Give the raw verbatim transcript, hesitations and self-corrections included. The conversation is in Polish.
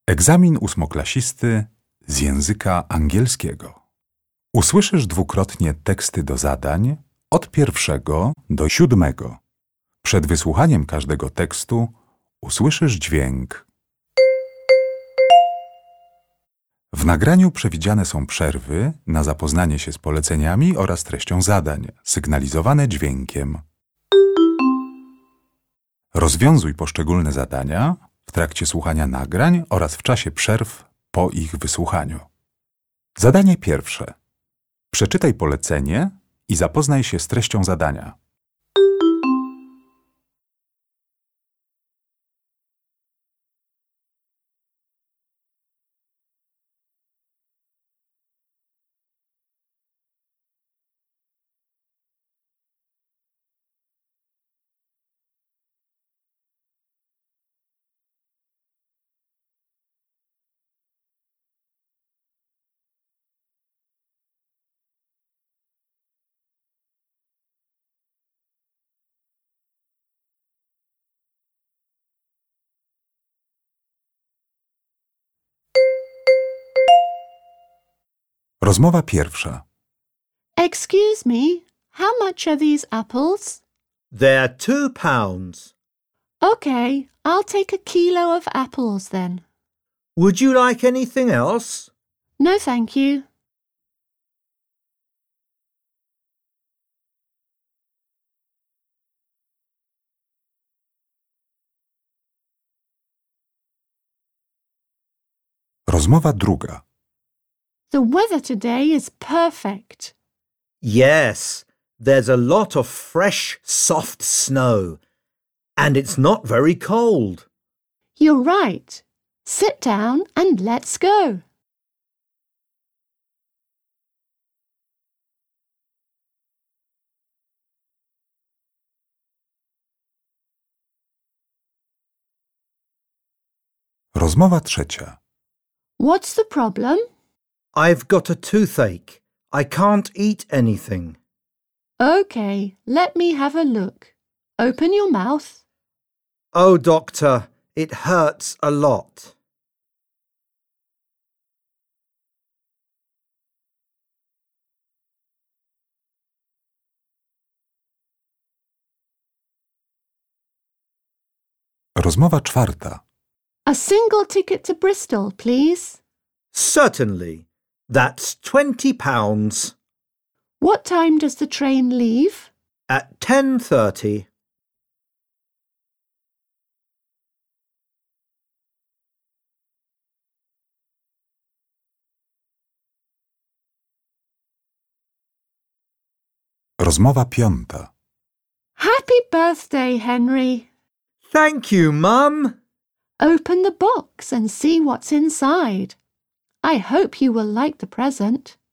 Egzamin ósmoklasisty z języka angielskiego. Usłyszysz dwukrotnie teksty do zadań od pierwszego do siódmego. Przed wysłuchaniem każdego tekstu usłyszysz dźwięk. W nagraniu przewidziane są przerwy na zapoznanie się z poleceniami oraz treścią zadań, sygnalizowane dźwiękiem. Rozwiązuj poszczególne zadania w trakcie słuchania nagrań oraz w czasie przerw po ich wysłuchaniu. Zadanie pierwsze. Przeczytaj polecenie i zapoznaj się z treścią zadania. Rozmowa pierwsza. Excuse me, how much are these apples? They're two pounds. Okay, I'll take a kilo of apples then. Would you like anything else? No, thank you. Rozmowa druga. The weather today is perfect. Yes, there's a lot of fresh, soft snow. And it's not very cold. You're right. Sit down and let's go. Rozmowa trzecia. What's the problem? I've got a toothache. I can't eat anything. Okay, let me have a look. Open your mouth. Oh, doctor, it hurts a lot. Rozmowa czwarta. A single ticket to Bristol, please. Certainly. That's twenty pounds. What time does the train leave? At ten thirty. Rozmowa piąta. Happy birthday, Henry. Thank you, Mum. Open the box and see what's inside. I hope you will like the present.